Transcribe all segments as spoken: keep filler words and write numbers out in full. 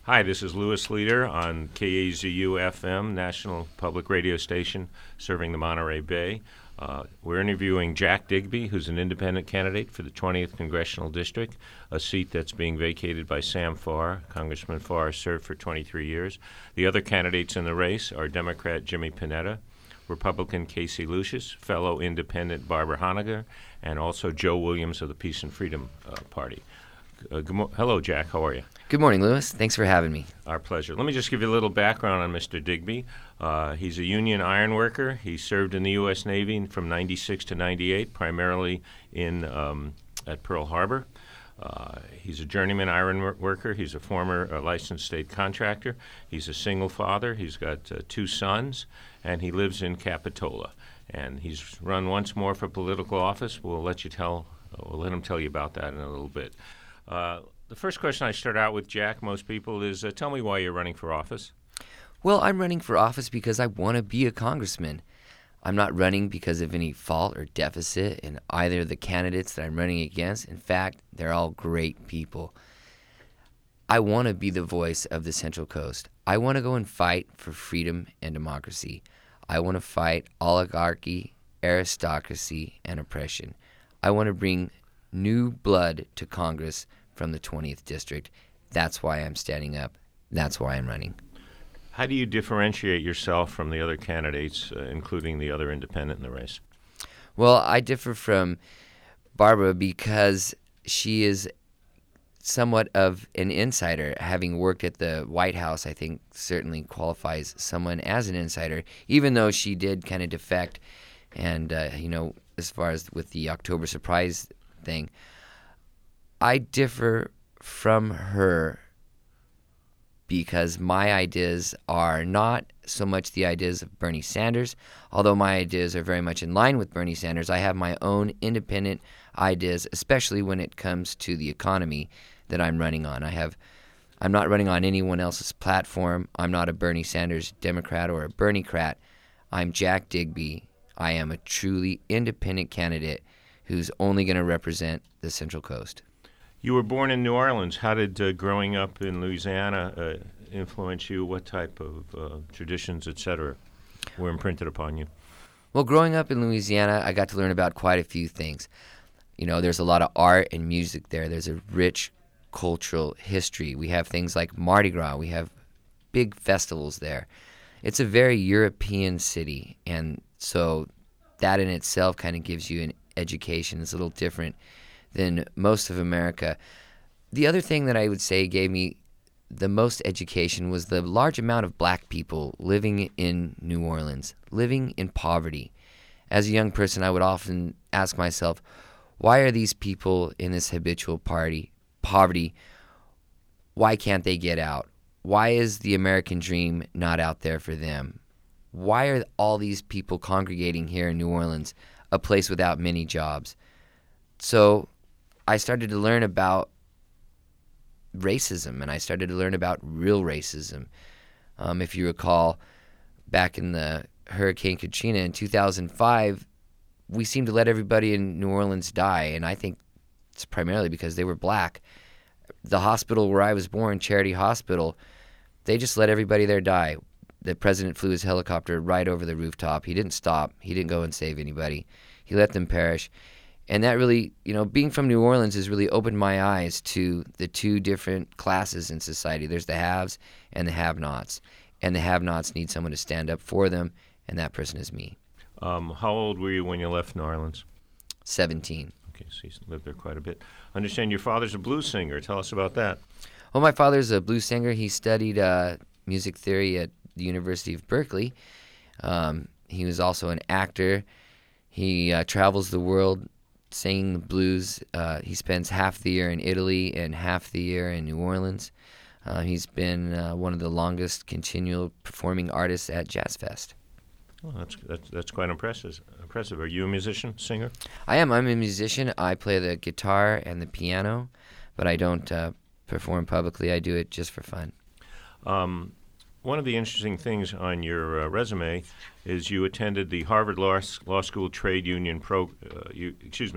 Hi, this is Louis Leader on K A Z U F M, National Public Radio Station, serving the Monterey Bay. Uh, we're interviewing Jack Digby, who's an independent candidate for the twentieth Congressional District, a seat that's being vacated by Sam Farr. Congressman Farr served for twenty-three years. The other candidates in the race are Democrat Jimmy Panetta, Republican Casey Lucius, fellow independent Barbara Honegger, and also Joe Williams of the Peace and Freedom uh, Party. Uh, good mo- Hello, Jack. How are you? Good morning, Louis. Thanks for having me. Our pleasure. Let me just give you a little background on Mister Digby. Uh, he's a union iron worker. He served in the U S Navy from ninety-six to ninety-eight, primarily in um, at Pearl Harbor. Uh, he's a journeyman iron wor- worker. He's a former uh, licensed state contractor. He's a single father. He's got uh, two sons, and he lives in Capitola. And he's run once more for political office. We'll let you tell. Uh, we'll let him tell you about that in a little bit. Uh, the first question I start out with, Jack, most people, is uh, tell me why you're running for office. Well, I'm running for office because I want to be a congressman. I'm not running because of any fault or deficit in either of the candidates that I'm running against. In fact, they're all great people. I want to be the voice of the Central Coast. I want to go and fight for freedom and democracy. I want to fight oligarchy, aristocracy, and oppression. I want to bring new blood to Congress from the twentieth District. That's why I'm standing up. That's why I'm running. How do you differentiate yourself from the other candidates, uh, including the other independent in the race? Well, I differ from Barbara because she is somewhat of an insider. Having worked at the White House, I think certainly qualifies someone as an insider, even though she did kind of defect. And, uh, you know, as far as with the October surprise thing, I differ from her because my ideas are not so much the ideas of Bernie Sanders. Although my ideas are very much in line with Bernie Sanders, I have my own independent ideas, especially when it comes to the economy that I'm running on. I have, I'm not running on anyone else's platform. I'm not a Bernie Sanders Democrat or a Bernie-crat. I'm Jack Digby. I am a truly independent candidate who's only going to represent the Central Coast. You were born in New Orleans. How did uh, growing up in Louisiana uh, influence you? What type of uh, traditions, et cetera, were imprinted upon you? Well, growing up in Louisiana, I got to learn about quite a few things. You know, there's a lot of art and music there. There's a rich cultural history. We have things like Mardi Gras. We have big festivals there. It's a very European city, and so that in itself kind of gives you an education. It's a little different than most of America. The other thing that I would say gave me the most education was the large amount of black people living in New Orleans, living in poverty. As a young person, I would often ask myself, why are these people in this habitual party, poverty? Why can't they get out? Why is the American dream not out there for them? Why are all these people congregating here in New Orleans, a place without many jobs? So I started to learn about racism, and I started to learn about real racism. Um, if you recall, back in the Hurricane Katrina in two thousand five, we seemed to let everybody in New Orleans die, and I think it's primarily because they were black. The hospital where I was born, Charity Hospital, they just let everybody there die. The president flew his helicopter right over the rooftop. He didn't stop. He didn't go and save anybody. He let them perish. And that really, you know, being from New Orleans has really opened my eyes to the two different classes in society. There's the haves and the have-nots. And the have-nots need someone to stand up for them, and that person is me. Um, how old were you when you left New Orleans? seventeen. Okay, so you lived there quite a bit. I understand your father's a blues singer. Tell us about that. Well, my father's a blues singer. He studied uh, music theory at the University of Berkeley. Um, he was also an actor. He uh, travels the world singing the blues. Uh, he spends half the year in Italy and half the year in New Orleans. Uh, he's been uh, one of the longest continual performing artists at Jazz Fest. Oh, that's, that's that's quite impressive. Impressive. Are you a musician, singer? I am. I'm a musician. I play the guitar and the piano, but I don't uh, perform publicly. I do it just for fun. Um, one of the interesting things on your uh, resume is you attended the Harvard Law, Law School Trade Union pro. Uh, you excuse me.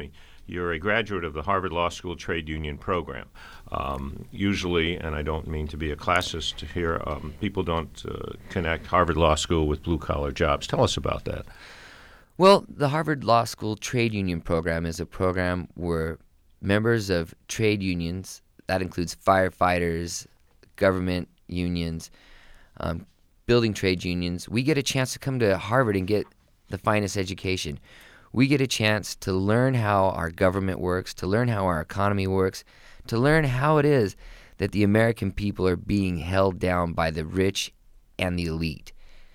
You're a graduate of the Harvard Law School Trade Union program. Um, usually, and I don't mean to be a classist here, um, people don't uh, connect Harvard Law School with blue-collar jobs. Tell us about that. Well, the Harvard Law School Trade Union program is a program where members of trade unions, that includes firefighters, government unions, um, building trade unions, we get a chance to come to Harvard and get the finest education. We get a chance to learn how our government works, to learn how our economy works, to learn how it is that the American people are being held down by the rich and the elite.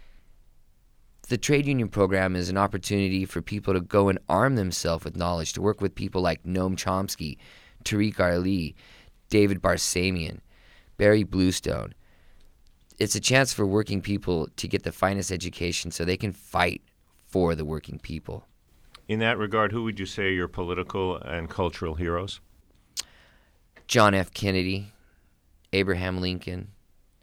The trade union program is an opportunity for people to go and arm themselves with knowledge, to work with people like Noam Chomsky, Tariq Ali, David Barsamian, Barry Bluestone. It's a chance for working people to get the finest education so they can fight for the working people. In that regard, who would you say are your political and cultural heroes? John F. Kennedy, Abraham Lincoln,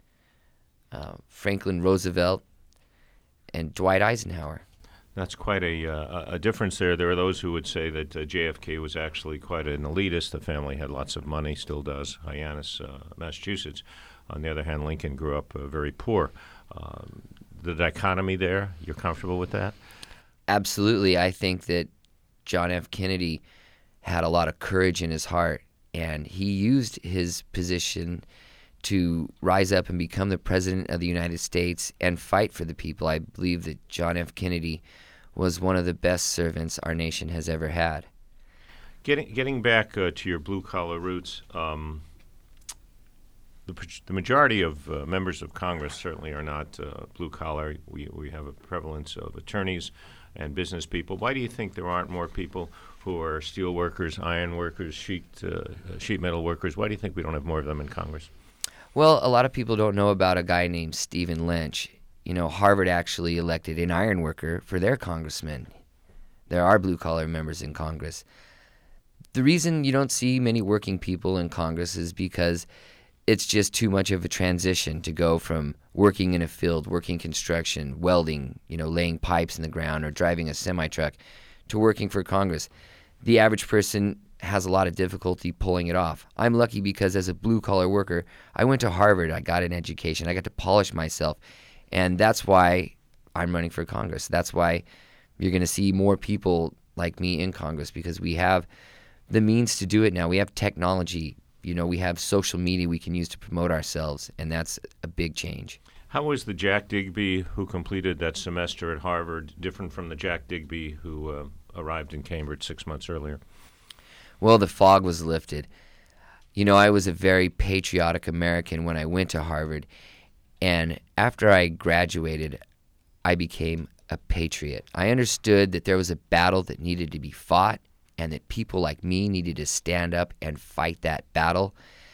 uh, Franklin Roosevelt, and Dwight Eisenhower. That's quite a, uh, a difference there. There are those who would say that uh, J F K was actually quite an elitist. The family had lots of money, still does, Hyannis, uh, Massachusetts. On the other hand, Lincoln grew up uh, very poor. Um, the dichotomy there, you're comfortable with that? Absolutely. I think that John F. Kennedy had a lot of courage in his heart, and he used his position to rise up and become the President of the United States and fight for the people. I believe that John F. Kennedy was one of the best servants our nation has ever had. Getting getting back uh, to your blue-collar roots, um, the, the majority of uh, members of Congress certainly are not uh, blue-collar. We, we have a prevalence of attorneys and business people. Why do you think there aren't more people who are steel workers, iron workers, sheet, uh, sheet metal workers? Why do you think we don't have more of them in Congress? Well, a lot of people don't know about a guy named Stephen Lynch. You know, Harvard actually elected an iron worker for their congressman. There are blue-collar members in Congress. The reason you don't see many working people in Congress is because it's just too much of a transition to go from working in a field, working construction, welding, you know, laying pipes in the ground or driving a semi-truck to working for Congress. The average person has a lot of difficulty pulling it off. I'm lucky because as a blue-collar worker, I went to Harvard, I got an education, I got to polish myself, and that's why I'm running for Congress. That's why you're going to see more people like me in Congress, because we have the means to do it now. We have technology, you know, we have social media we can use to promote ourselves, and that's a big change. How was the Jack Digby who completed that semester at Harvard different from the Jack Digby who uh, arrived in Cambridge six months earlier? Well, the fog was lifted. You know, I was a very patriotic American when I went to Harvard, and after I graduated, I became a patriot. I understood that there was a battle that needed to be fought, and that people like me needed to stand up and fight that battle,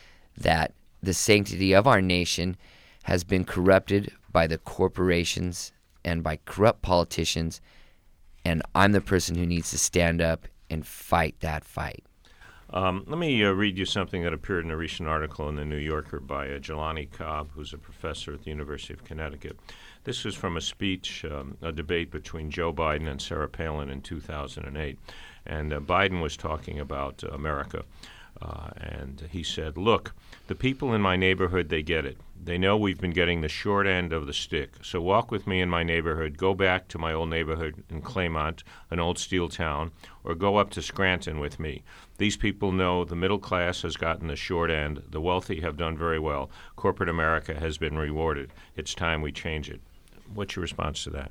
that the sanctity of our nation has been corrupted by the corporations and by corrupt politicians, and I'm the person who needs to stand up and fight that fight. Um, let me uh, read you something that appeared in a recent article in The New Yorker by uh, Jelani Cobb, who's a professor at the University of Connecticut. This was from a speech, um, a debate between Joe Biden and Sarah Palin in two thousand eight. And uh, Biden was talking about uh, America. Uh, and he said, look, the people in my neighborhood, they get it. They know we've been getting the short end of the stick. So walk with me in my neighborhood, go back to my old neighborhood in Claymont, an old steel town, or go up to Scranton with me. These people know the middle class has gotten the short end. The wealthy have done very well. Corporate America has been rewarded. It's time we change it. What's your response to that?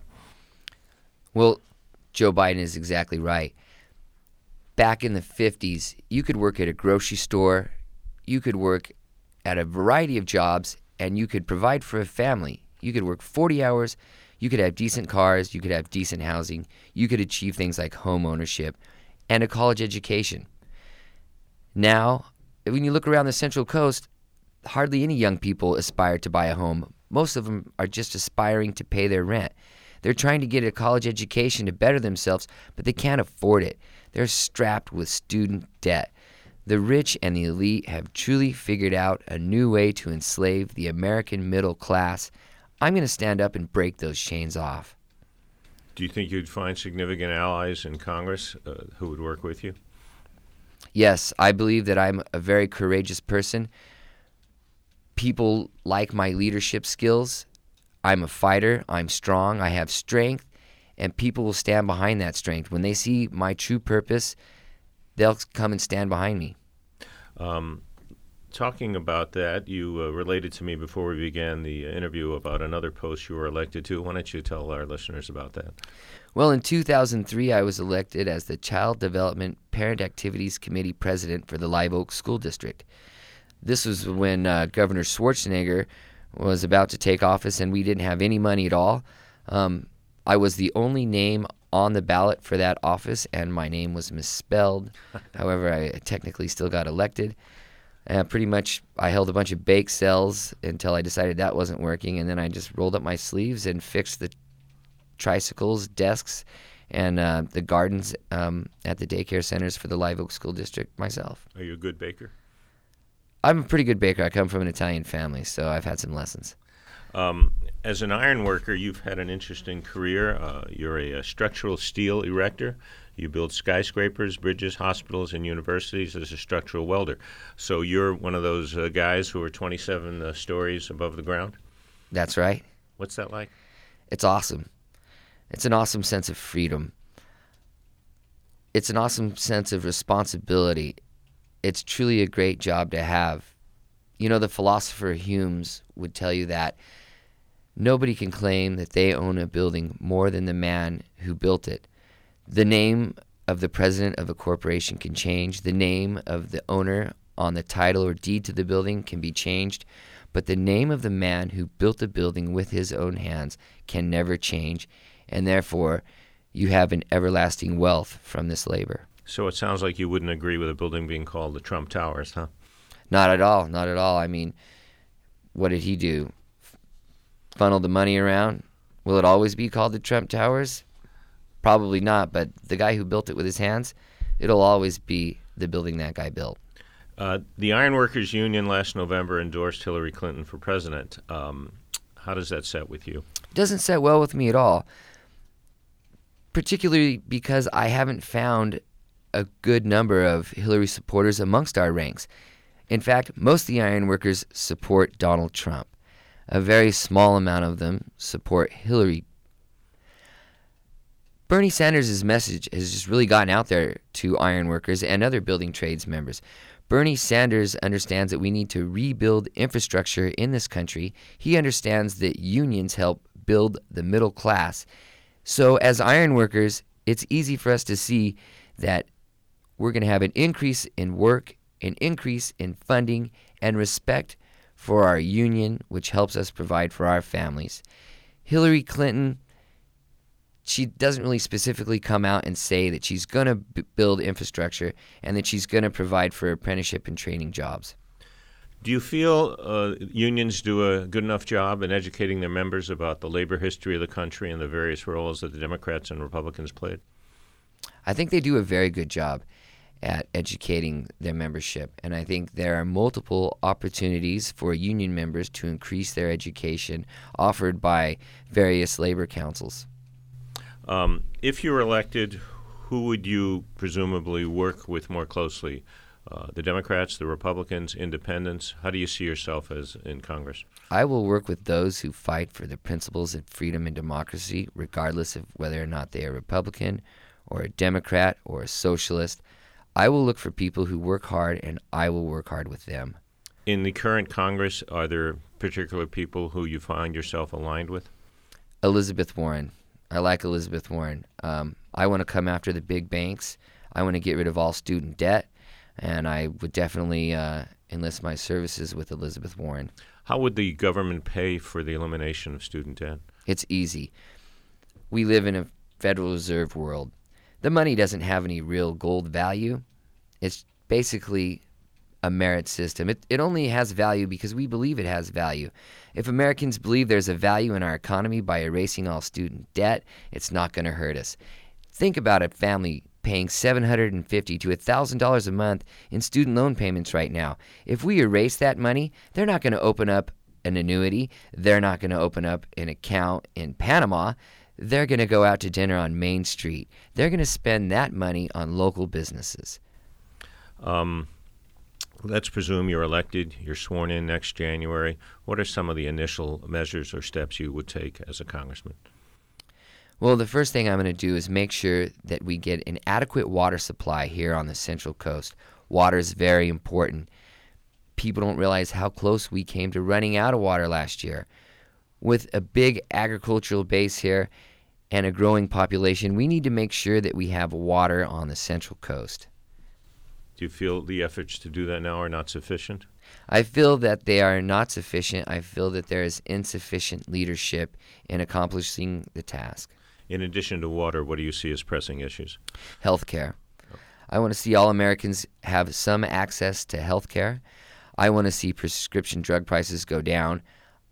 Well, Joe Biden is exactly right. Back in the fifties, you could work at a grocery store, you could work at a variety of jobs, and you could provide for a family. You could work forty hours, you could have decent cars, you could have decent housing, you could achieve things like home ownership and a college education. Now, when you look around the Central Coast, hardly any young people aspire to buy a home. Most of them are just aspiring to pay their rent. They're trying to get a college education to better themselves, but they can't afford it. They're strapped with student debt. The rich and the elite have truly figured out a new way to enslave the American middle class. I'm going to stand up and break those chains off. Do you think you'd find significant allies in Congress uh, who would work with you? Yes, I believe that I'm a very courageous person. People like my leadership skills. I'm a fighter. I'm strong. I have strength. And people will stand behind that strength. When they see my true purpose, they'll come and stand behind me. Um, talking about that, you uh, related to me before we began the interview about another post you were elected to. Why don't you tell our listeners about that? Well, in two thousand three, I was elected as the Child Development Parent Activities Committee President for the Live Oak School District. This was when uh, Governor Schwarzenegger was about to take office, and we didn't have any money at all. Um, I was the only name on the ballot for that office, and my name was misspelled. However, I technically still got elected. Uh, pretty much, I held a bunch of bake sales until I decided that wasn't working, and then I just rolled up my sleeves and fixed the tricycles, desks, and uh, the gardens um, at the daycare centers for the Live Oak School District myself. Are you a good baker? I'm a pretty good baker. I come from an Italian family, so I've had some lessons. Um, as an iron worker, you've had an interesting career. Uh, you're a, a structural steel erector. You build skyscrapers, bridges, hospitals, and universities as a structural welder. So you're one of those uh, guys who are twenty-seven uh, stories above the ground? That's right. What's that like? It's awesome. It's an awesome sense of freedom. It's an awesome sense of responsibility. It's truly a great job to have. You know, the philosopher Humes would tell you that nobody can claim that they own a building more than the man who built it. The name of the president of a corporation can change. The name of the owner on the title or deed to the building can be changed. But the name of the man who built the building with his own hands can never change. And therefore, you have an everlasting wealth from this labor. So it sounds like you wouldn't agree with a building being called the Trump Towers, huh? Not at all. Not at all. I mean, what did he do? Funnel the money around? Will it always be called the Trump Towers? Probably not, but the guy who built it with his hands, it'll always be the building that guy built. Uh, the Ironworkers Union last November endorsed Hillary Clinton for president. Um, how does that set with you? It doesn't set well with me at all, particularly because I haven't found a good number of Hillary supporters amongst our ranks. In fact, most of the ironworkers support Donald Trump. A very small amount of them support Hillary. Bernie Sanders' message has just really gotten out there to ironworkers and other building trades members. Bernie Sanders understands that we need to rebuild infrastructure in this country. He understands that unions help build the middle class. So as ironworkers, it's easy for us to see that we're going to have an increase in work, an increase in funding, and respect for our union, which helps us provide for our families. Hillary Clinton, she doesn't really specifically come out and say that she's going to b- build infrastructure and that she's going to provide for apprenticeship and training jobs. Do you feel uh, unions do a good enough job in educating their members about the labor history of the country and the various roles that the Democrats and Republicans played? I think they do a very good job at educating their membership, and I think there are multiple opportunities for union members to increase their education offered by various labor councils. Um, if you were elected, who would you presumably work with more closely? Uh, the Democrats, the Republicans, independents? How do you see yourself as in Congress? I will work with those who fight for the principles of freedom and democracy, regardless of whether or not they are Republican or a Democrat or a socialist. I will look for people who work hard, and I will work hard with them. In the current Congress, are there particular people who you find yourself aligned with? Elizabeth Warren. I like Elizabeth Warren. Um, I want to come after the big banks. I want to get rid of all student debt, and I would definitely uh, enlist my services with Elizabeth Warren. How would the government pay for the elimination of student debt? It's easy. We live in a Federal Reserve world. The money doesn't have any real gold value. It's basically a merit system. It, it only has value because we believe it has value. If Americans believe there's a value in our economy by erasing all student debt, it's not going to hurt us. Think about a family paying seven hundred fifty dollars to one thousand dollars a month in student loan payments right now. If we erase that money, they're not going to open up an annuity. They're not going to open up an account in Panama. They're going to go out to dinner on Main Street. They're going to spend that money on local businesses. Um, let's presume you're elected, you're sworn in next January. What are some of the initial measures or steps you would take as a congressman? Well, the first thing I'm going to do is make sure that we get an adequate water supply here on the Central Coast. Water is very important. People don't realize how close we came to running out of water last year. With a big agricultural base here and a growing population, we need to make sure that we have water on the Central Coast. Do you feel the efforts to do that now are not sufficient? I feel that they are not sufficient. I feel that there is insufficient leadership in accomplishing the task. In addition to water, what do you see as pressing issues? Healthcare. I want to see all Americans have some access to healthcare. I want to see prescription drug prices go down.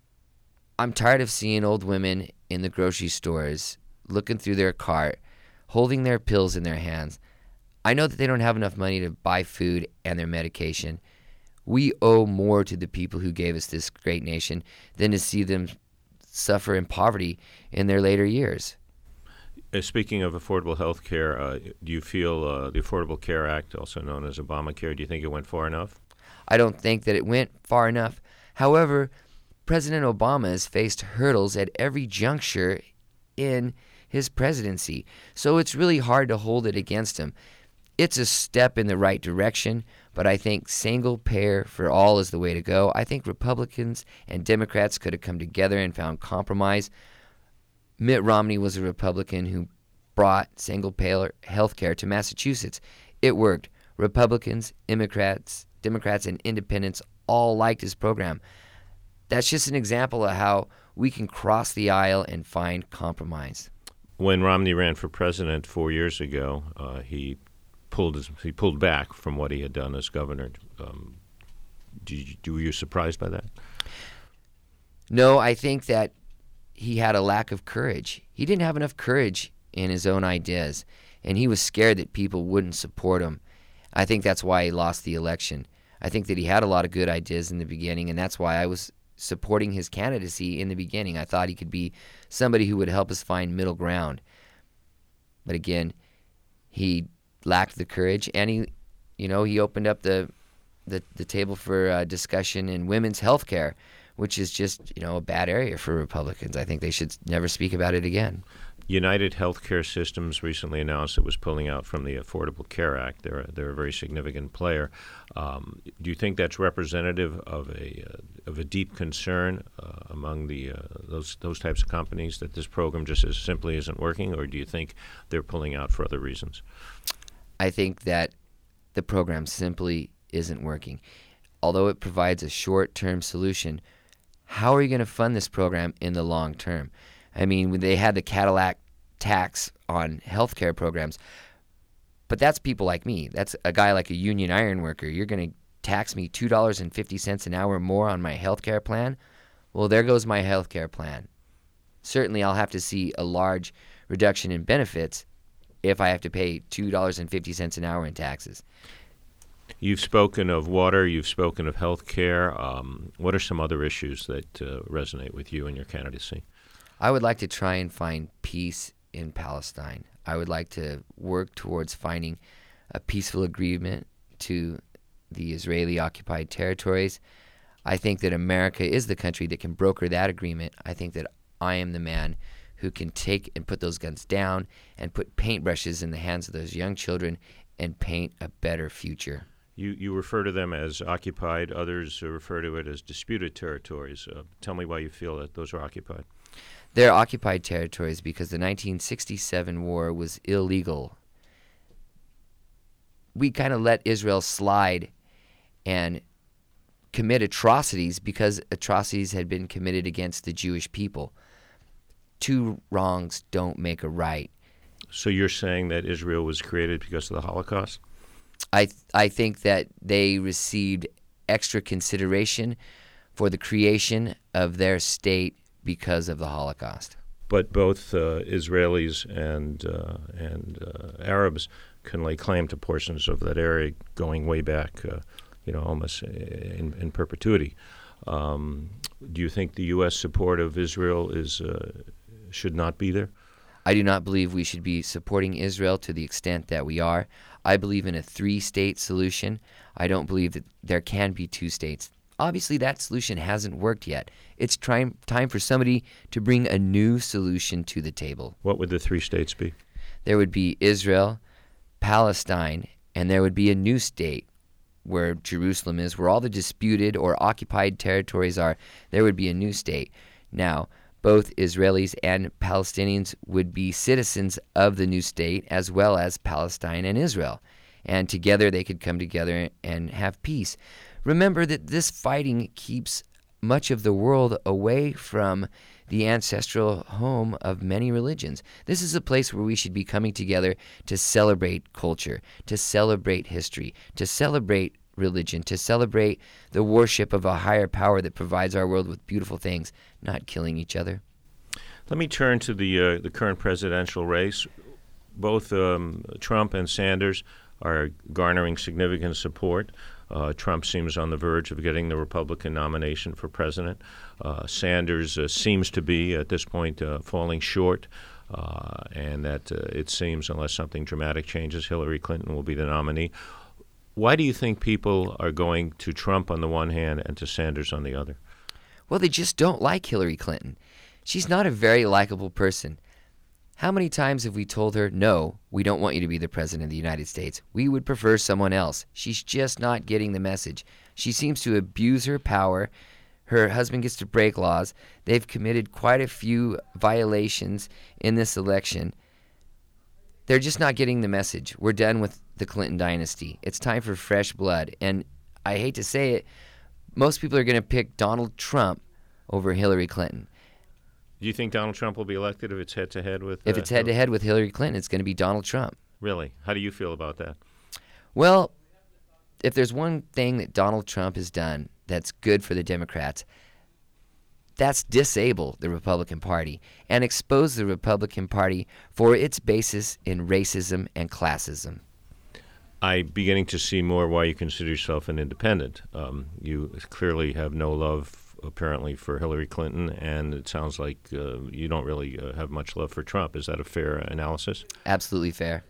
I'm tired of seeing old women in the grocery stores looking through their cart, holding their pills in their hands. I know that they don't have enough money to buy food and their medication. We owe more to the people who gave us this great nation than to see them suffer in poverty in their later years. Uh, speaking of affordable health care, uh, do you feel uh, the Affordable Care Act, also known as Obamacare, do you think it went far enough? I don't think that it went far enough. However, President Obama has faced hurdles at every juncture in his presidency, so it's really hard to hold it against him. It's a step in the right direction, but I think single payer for all is the way to go. I think Republicans and Democrats could have come together and found compromise. Mitt Romney was a Republican who brought single-payer health care to Massachusetts. It worked. Republicans, Democrats, Democrats, and independents all liked his program. That's just an example of how we can cross the aisle and find compromise. When Romney ran for president four years ago, uh, he pulled his, he pulled back from what he had done as governor. Um, do you, were you surprised by that? No, I think that he had a lack of courage. He didn't have enough courage in his own ideas, and he was scared that people wouldn't support him. I think that's why he lost the election. I think that he had a lot of good ideas in the beginning, and that's why I was supporting his candidacy in the beginning. I thought he could be somebody who would help us find middle ground. But again, he lacked the courage, and he, you know, he opened up the the, the table for uh, discussion in women's health care, which is just, you know, a bad area for Republicans. I think they should never speak about it again. United Healthcare Systems recently announced it was pulling out from the Affordable Care Act. They're a, they're a very significant player. Um, do you think that's representative of a uh, of a deep concern uh, among the uh, those those types of companies that this program just as simply isn't working, or do you think they're pulling out for other reasons? I think that the program simply isn't working. Although it provides a short-term solution, how are you going to fund this program in the long term? I mean, when they had the Cadillac tax on healthcare programs, but that's people like me. That's a guy like a union iron worker. You're going to tax me two dollars and fifty cents an hour more on my healthcare plan? Well, there goes my healthcare plan. Certainly, I'll have to see a large reduction in benefits if I have to pay two dollars and fifty cents an hour in taxes. You've spoken of water. You've spoken of health care. Um, what are some other issues that uh, resonate with you in your candidacy? I would like to try and find peace in Palestine. I would like to work towards finding a peaceful agreement to the Israeli-occupied territories. I think that America is the country that can broker that agreement. I think that I am the man who can take and put those guns down and put paintbrushes in the hands of those young children and paint a better future. You you refer to them as occupied. Others refer to it as disputed territories. Uh, tell me why you feel that those are occupied. They're occupied territories because the nineteen sixty-seven war was illegal. We kind of let Israel slide and commit atrocities because atrocities had been committed against the Jewish people. Two wrongs don't make a right. So you're saying that Israel was created because of the Holocaust? I th- I think that they received extra consideration for the creation of their state because of the Holocaust. But both uh, Israelis and uh, and uh, Arabs can lay claim to portions of that area going way back, uh, you know, almost in, in perpetuity. Um, do you think the U S support of Israel is uh, should not be there? I do not believe we should be supporting Israel to the extent that we are. I believe in a three-state solution. I don't believe that there can be two states. Obviously, that solution hasn't worked yet. It's time time for somebody to bring a new solution to the table. What would the three states be? There would be Israel, Palestine, and there would be a new state where Jerusalem is, where all the disputed or occupied territories are. There would be a new state. Now, both Israelis and Palestinians would be citizens of the new state, as well as Palestine and Israel. And together they could come together and have peace. Remember that this fighting keeps much of the world away from the ancestral home of many religions. This is a place where we should be coming together to celebrate culture, to celebrate history, to celebrate religion, to celebrate the worship of a higher power that provides our world with beautiful things, not killing each other. Let me turn to the uh, the current presidential race. Both um, Trump and Sanders are garnering significant support. Uh, Trump seems on the verge of getting the Republican nomination for president. Uh, Sanders uh, seems to be, at this point, uh, falling short, uh, and that uh, it seems, unless something dramatic changes, Hillary Clinton will be the nominee. Why do you think people are going to Trump on the one hand and to Sanders on the other? Well, they just don't like Hillary Clinton. She's not a very likable person. How many times have we told her, no, we don't want you to be the president of the United States. We would prefer someone else. She's just not getting the message. She seems to abuse her power. Her husband gets to break laws. They've committed quite a few violations in this election. They're just not getting the message. We're done with the Clinton dynasty. It's time for fresh blood. And I hate to say it, most people are going to pick Donald Trump over Hillary Clinton. Do you think Donald Trump will be elected if it's head-to-head with... If uh, it's head-to-head with Hillary Clinton, it's going to be Donald Trump. Really? How do you feel about that? Well, if there's one thing that Donald Trump has done that's good for the Democrats, that's disable the Republican Party and expose the Republican Party for its basis in racism and classism. I'm beginning to see more why you consider yourself an independent. Um, you clearly have no love, apparently, for Hillary Clinton, and it sounds like uh, you don't really uh, have much love for Trump. Is that a fair analysis? Absolutely fair.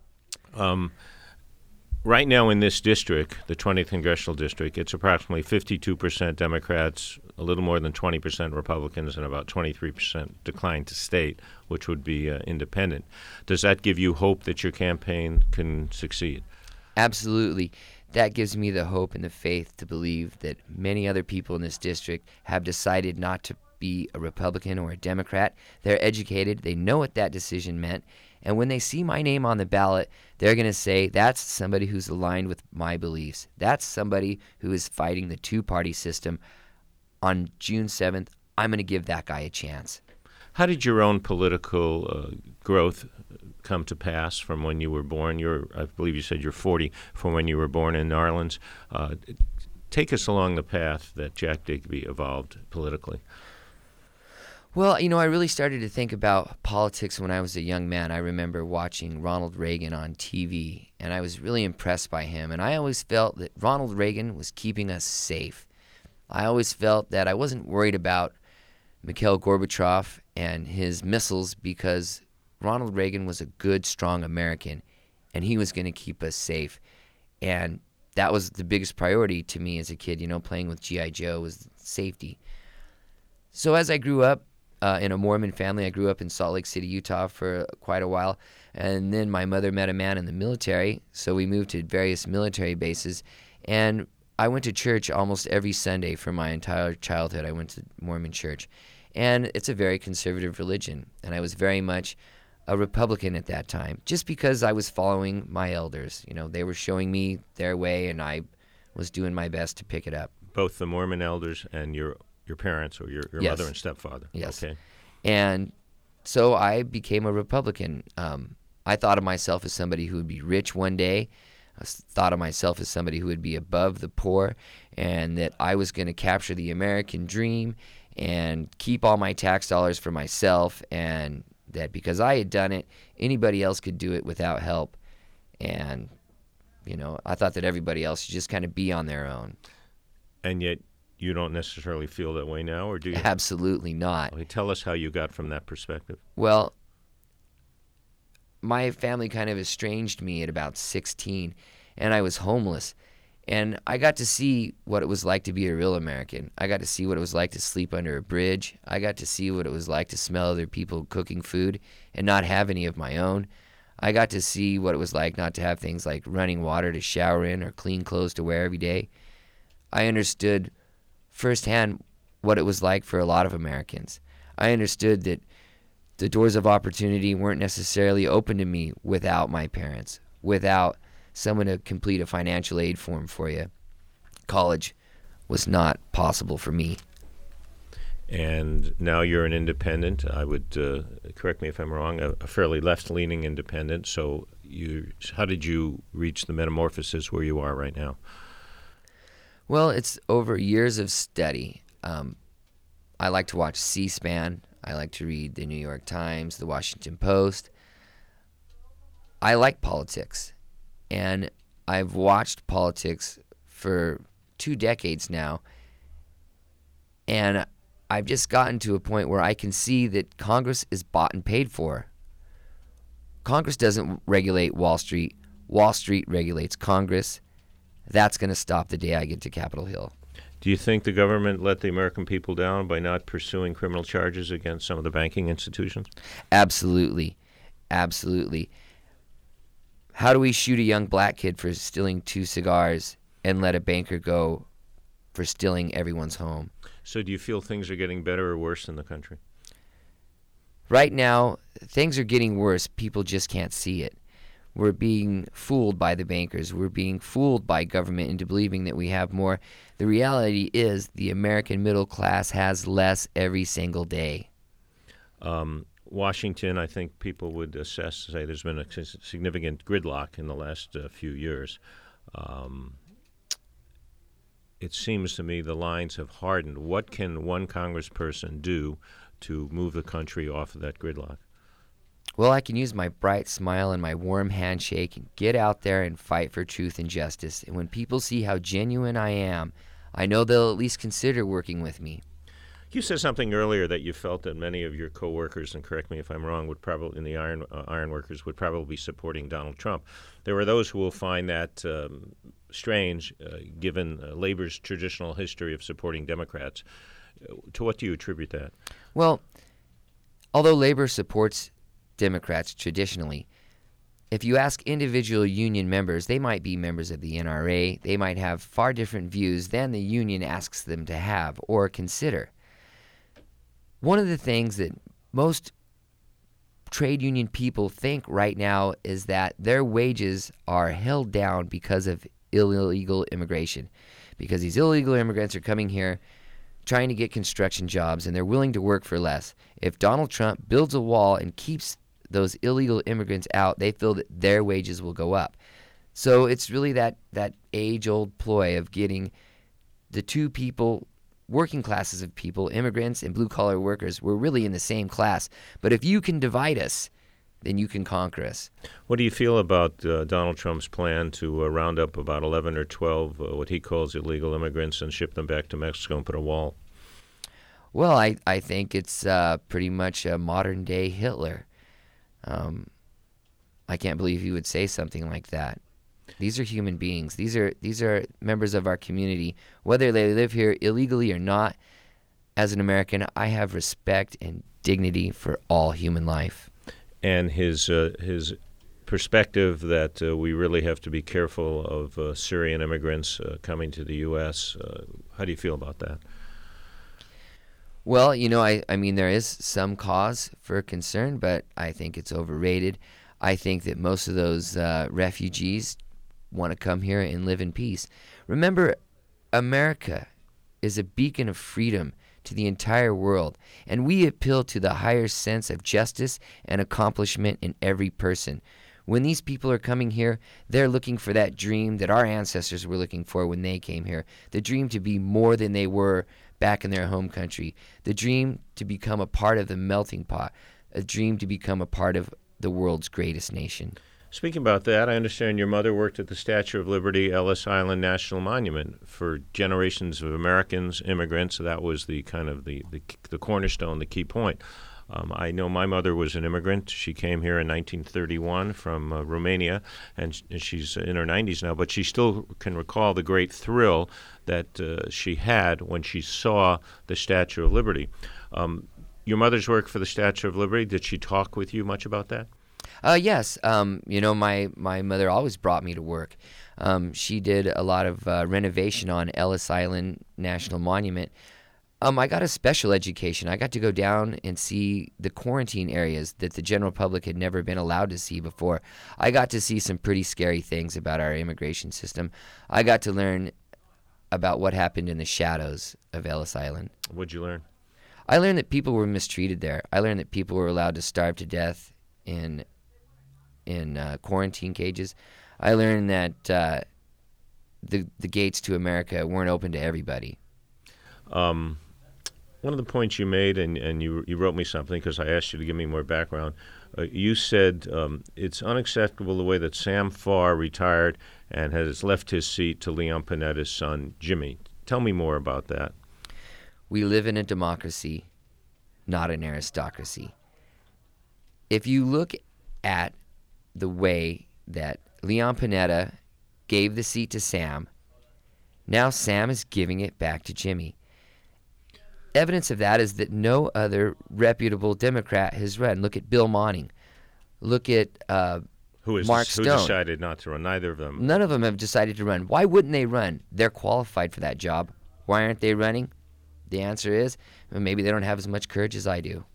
Um, right now in this district, the twentieth Congressional District, it's approximately fifty-two percent Democrats, a little more than twenty percent Republicans, and about twenty-three percent decline to state, which would be uh, independent. Does that give you hope that your campaign can succeed? Absolutely. That gives me the hope and the faith to believe that many other people in this district have decided not to be a Republican or a Democrat. They're educated. They know what that decision meant. And when they see my name on the ballot, they're going to say, that's somebody who's aligned with my beliefs. That's somebody who is fighting the two-party system. On June seventh, I'm going to give that guy a chance. How did your own political uh, growth come to pass from when you were born? You're, I believe you said you're forty, from when you were born in New Orleans. Uh, take us along the path that Jack Digby evolved politically. Well, you know, I really started to think about politics when I was a young man. I remember watching Ronald Reagan on T V, and I was really impressed by him. And I always felt that Ronald Reagan was keeping us safe. I always felt that I wasn't worried about Mikhail Gorbachev and his missiles because Ronald Reagan was a good, strong American, and he was going to keep us safe. And that was the biggest priority to me as a kid, you know, playing with G I Joe was safety. So as I grew up uh, in a Mormon family, I grew up in Salt Lake City, Utah for quite a while, and then my mother met a man in the military, so we moved to various military bases, and I went to church almost every Sunday for my entire childhood. I went to Mormon church. And it's a very conservative religion, and I was very much a Republican at that time, just because I was following my elders. You know, they were showing me their way, and I was doing my best to pick it up. Both the Mormon elders and your your parents, or your, your Yes. mother and stepfather. Yes. Okay. And so I became a Republican. Um, I thought of myself as somebody who would be rich one day. I thought of myself as somebody who would be above the poor, and that I was going to capture the American dream and keep all my tax dollars for myself, and that because I had done it, anybody else could do it without help. And, you know, I thought that everybody else should just kind of be on their own. And yet you don't necessarily feel that way now, or do you? Absolutely not. Okay, tell us how you got from that perspective. Well, my family kind of estranged me at about sixteen, and I was homeless. And I got to see what it was like to be a real American. I got to see what it was like to sleep under a bridge. I got to see what it was like to smell other people cooking food and not have any of my own. I got to see what it was like not to have things like running water to shower in or clean clothes to wear every day. I understood firsthand what it was like for a lot of Americans. I understood that the doors of opportunity weren't necessarily open to me without my parents, without someone to complete a financial aid form for you. College was not possible for me. And now you're an independent. I would, uh, correct me if I'm wrong, a, a fairly left-leaning independent. So you, how did you reach the metamorphosis where you are right now? Well, it's over years of study. Um, I like to watch C-SPAN. I like to read the New York Times, the Washington Post. I like politics. And I've watched politics for two decades now, and I've just gotten to a point where I can see that Congress is bought and paid for. Congress doesn't regulate Wall Street. Wall Street regulates Congress. That's going to stop the day I get to Capitol Hill. Do you think the government let the American people down by not pursuing criminal charges against some of the banking institutions? Absolutely. Absolutely. How do we shoot a young black kid for stealing two cigars and let a banker go for stealing everyone's home? So do you feel things are getting better or worse in the country? Right now, things are getting worse. People just can't see it. We're being fooled by the bankers. We're being fooled by government into believing that we have more. The reality is the American middle class has less every single day. Um, Washington, I think people would assess, say there's been a significant gridlock in the last uh, few years. Um, it seems to me the lines have hardened. What can one congressperson do to move the country off of that gridlock? Well, I can use my bright smile and my warm handshake and get out there and fight for truth and justice. And when people see how genuine I am, I know they'll at least consider working with me. You said something earlier that you felt that many of your coworkers, and correct me if I'm wrong, would probably in the iron uh, iron workers would probably be supporting Donald Trump. There are those who will find that um, strange, uh, given uh, labor's traditional history of supporting Democrats. Uh, to what do you attribute that? Well, although labor supports Democrats traditionally, if you ask individual union members, they might be members of the N R A. They might have far different views than the union asks them to have or consider. One of the things that most trade union people think right now is that their wages are held down because of illegal immigration, because these illegal immigrants are coming here trying to get construction jobs and they're willing to work for less. If Donald Trump builds a wall and keeps those illegal immigrants out, they feel that their wages will go up. So it's really that, that age-old ploy of getting the two people, working classes of people, immigrants and blue-collar workers, we're really in the same class. But if you can divide us, then you can conquer us. What do you feel about uh, Donald Trump's plan to uh, round up about eleven or twelve, uh, what he calls illegal immigrants, and ship them back to Mexico and put a wall? Well, I, I think it's uh, pretty much a modern-day Hitler. Um, I can't believe he would say something like that. These are human beings. These are these are members of our community. Whether they live here illegally or not, as an American, I have respect and dignity for all human life. And his uh, his perspective that uh, we really have to be careful of uh, Syrian immigrants uh, coming to the U S Uh, how do you feel about that? Well, you know, I, I mean, there is some cause for concern, but I think it's overrated. I think that most of those uh, refugees want to come here and live in peace. Remember, America is a beacon of freedom to the entire world, and we appeal to the higher sense of justice and accomplishment in every person. When these people are coming here, they're looking for that dream that our ancestors were looking for when they came here, the dream to be more than they were back in their home country, the dream to become a part of the melting pot, a dream to become a part of the world's greatest nation. Speaking about that, I understand your mother worked at the Statue of Liberty, Ellis Island National Monument for generations of Americans, immigrants. That was the kind of the, the, the cornerstone, the key point. Um, I know my mother was an immigrant. She came here in nineteen thirty-one from uh, Romania, and, sh- and she's in her nineties now, but she still can recall the great thrill that uh, she had when she saw the Statue of Liberty. Um, your mother's work for the Statue of Liberty, did she talk with you much about that? Uh, yes. Um, you know, my, my mother always brought me to work. Um, she did a lot of uh, renovation on Ellis Island National Monument. Um, I got a special education. I got to go down and see the quarantine areas that the general public had never been allowed to see before. I got to see some pretty scary things about our immigration system. I got to learn about what happened in the shadows of Ellis Island. What'd you learn? I learned that people were mistreated there. I learned that people were allowed to starve to death in in uh, quarantine cages. I learned that uh, the the gates to America weren't open to everybody. Um, one of the points you made, and, and you you wrote me something because I asked you to give me more background. Uh, you said um, it's unacceptable the way that Sam Farr retired and has left his seat to Leon Panetta's son, Jimmy. Tell me more about that. We live in a democracy, not an aristocracy. If you look at the way that Leon Panetta gave the seat to Sam, now Sam is giving it back to Jimmy. Evidence of that is that no other reputable Democrat has run. Look at Bill Monning. Look at uh, who is Mark this, Stone. Who decided not to run? Neither of them. None of them have decided to run. Why wouldn't they run? They're qualified for that job. Why aren't they running? The answer is well, maybe they don't have as much courage as I do.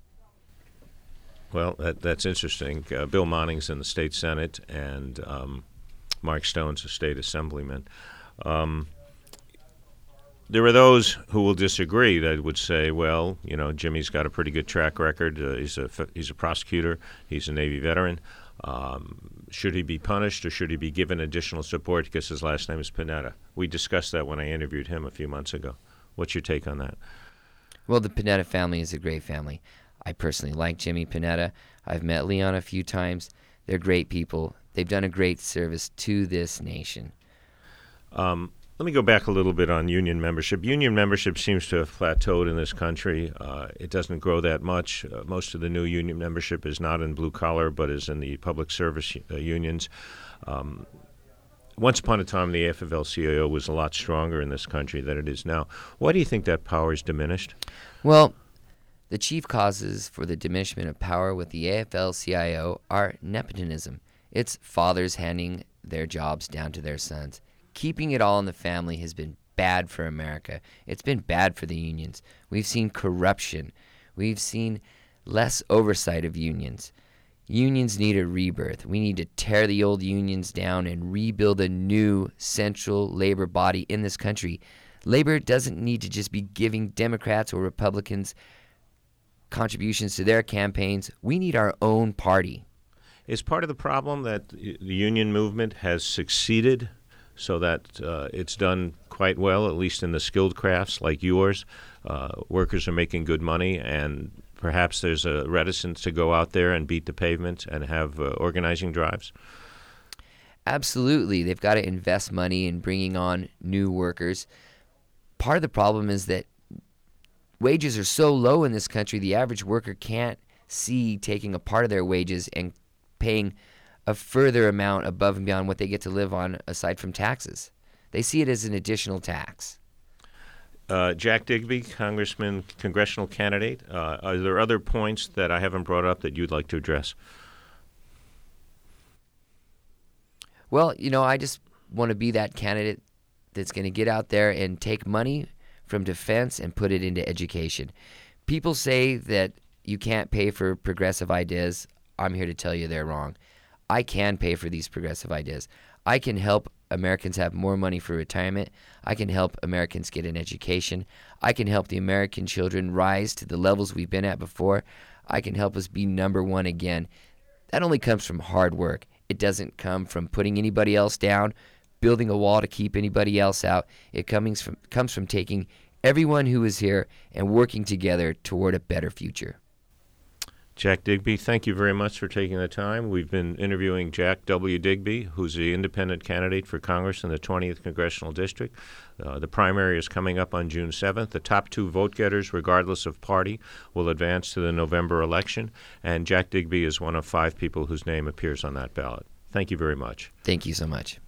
Well, that, that's interesting. Uh, Bill Monning's in the state senate, and um, Mark Stone's a state assemblyman. Um, there are those who will disagree. That would say, well, you know, Jimmy's got a pretty good track record. Uh, he's a he's a prosecutor. He's a Navy veteran. Um, should he be punished, or should he be given additional support because his last name is Panetta? We discussed that when I interviewed him a few months ago. What's your take on that? Well, the Panetta family is a great family. I personally like Jimmy Panetta. I've met Leon a few times. They're great people. They've done a great service to this nation. Um, let me go back a little bit on union membership. Union membership seems to have plateaued in this country. Uh, it doesn't grow that much. Uh, most of the new union membership is not in blue collar, but is in the public service uh, unions. Um, once upon a time, the A F L C I O was a lot stronger in this country than it is now. Why do you think that power is diminished? Well, the chief causes for the diminishment of power with the A F L C I O are nepotism. It's fathers handing their jobs down to their sons. Keeping it all in the family has been bad for America. It's been bad for the unions. We've seen corruption. We've seen less oversight of unions. Unions need a rebirth. We need to tear the old unions down and rebuild a new central labor body in this country. Labor doesn't need to just be giving Democrats or Republicans contributions to their campaigns. We need our own party. Is part of the problem that the union movement has succeeded so that uh, it's done quite well, at least in the skilled crafts like yours? Uh, workers are making good money, and perhaps there's a reticence to go out there and beat the pavement and have uh, organizing drives? Absolutely. They've got to invest money in bringing on new workers. Part of the problem is that wages are so low in this country, the average worker can't see taking a part of their wages and paying a further amount above and beyond what they get to live on aside from taxes. They see it as an additional tax. Uh, Jack Digby, Congressman, congressional candidate. Uh, are there other points that I haven't brought up that you'd like to address? Well, you know, I just want to be that candidate that's going to get out there and take money from defense and put it into education. People say that you can't pay for progressive ideas. I'm here to tell you they're wrong. I can pay for these progressive ideas. I can help Americans have more money for retirement. I can help Americans get an education. I can help the American children rise to the levels we've been at before. I can help us be number one again. That only comes from hard work. It doesn't come from putting anybody else down, building a wall to keep anybody else out. It comes from, comes from taking everyone who is here and working together toward a better future. Jack Digby, thank you very much for taking the time. We've been interviewing Jack W. Digby, who's the independent candidate for Congress in the twentieth Congressional District. Uh, the primary is coming up on June seventh. The top two vote-getters, regardless of party, will advance to the November election, and Jack Digby is one of five people whose name appears on that ballot. Thank you very much. Thank you so much.